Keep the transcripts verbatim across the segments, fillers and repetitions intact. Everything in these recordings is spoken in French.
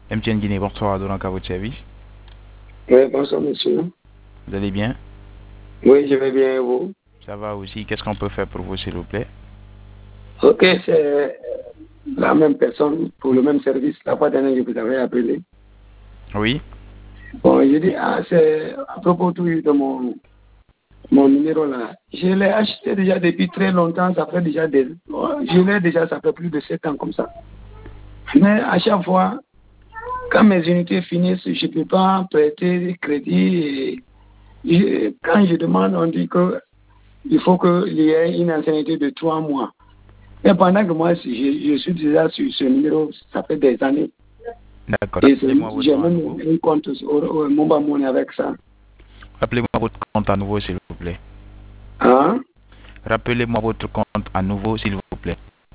M T N Guinée, bonsoir, donc à votre service. Oui, bonsoir monsieur. Vous allez bien? Oui, je vais bien et vous? Ça va aussi. Qu'est-ce qu'on peut faire pour vous, s'il vous plaît? Ok, c'est la même personne pour le même service. La fois dernière, je vous avais appelé. Oui. Bon, je dis, ah, c'est à propos tout de mon, mon numéro là. Je l'ai acheté déjà depuis très longtemps. Ça fait déjà des. Je l'ai déjà, ça fait plus de sept ans comme ça. Mais à chaque fois, quand mes unités finissent, je ne peux pas prêter crédit. Et je, quand je demande, on dit que il faut qu'il y ait une ancienneté de trois mois. Et pendant que moi, je, je suis déjà sur ce numéro, ça fait des années. D'accord. Et Rappelez-moi votre j'ai nom à même nouveau. un compte au, au Mobile Money avec ça. Rappelez-moi votre compte à nouveau, s'il vous plaît. Hein? Rappelez-moi votre compte à nouveau, s'il vous plaît.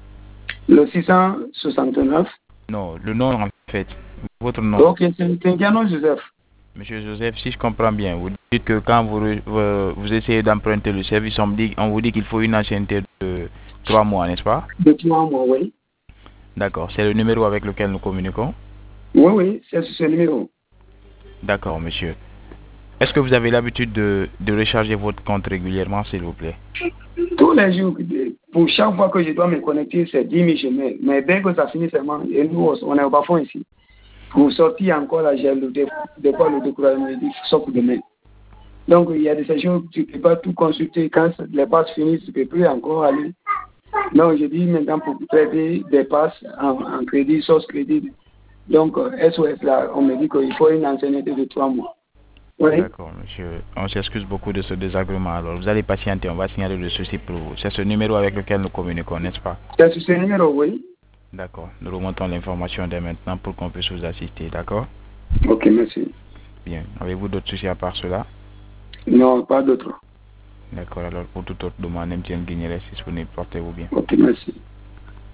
Le six cent soixante-neuf. Non, le nom en fait. Votre nom. Ok, c'est Tingiano Joseph. Monsieur Joseph, si je comprends bien, vous dites que quand vous, vous, vous essayez d'emprunter le service, on, dit, on vous dit qu'il faut une ancienneté de trois mois, n'est-ce pas? De trois mois, oui. D'accord. C'est le numéro avec lequel nous communiquons? Oui, oui, c'est sur ce numéro. D'accord, monsieur. Est-ce que vous avez l'habitude de, de recharger votre compte régulièrement, s'il vous plaît? Tous les jours, pour chaque fois que je dois me connecter, c'est dix mille je mets. Mais dès que ça finit seulement, et nous, on est au bas-fond ici. Pour sortir encore, là, j'ai le, des, des fois le découragement, il dit, sauf demain. Donc, il y a des sessions où tu ne peux pas tout consulter. Quand les passes finissent, tu ne peux plus encore aller. Donc, je dis maintenant pour traiter des passes en, en crédit, source crédit. Donc, S O S, là, on me dit qu'il faut une ancienneté de trois mois. Oui. D'accord, monsieur. On s'excuse beaucoup de ce désagrément. Alors, vous allez patienter, on va signaler le souci pour vous. C'est ce numéro avec lequel nous communiquons, n'est-ce pas? C'est sur ce numéro, oui. D'accord. Nous remontons l'information dès maintenant pour qu'on puisse vous assister, d'accord? Ok, merci. Bien. Avez-vous d'autres soucis à part cela? Non, pas d'autre. D'accord. Alors, pour toute autre demande, M T N Guinée reste disponible. Portez-vous bien. Ok, merci.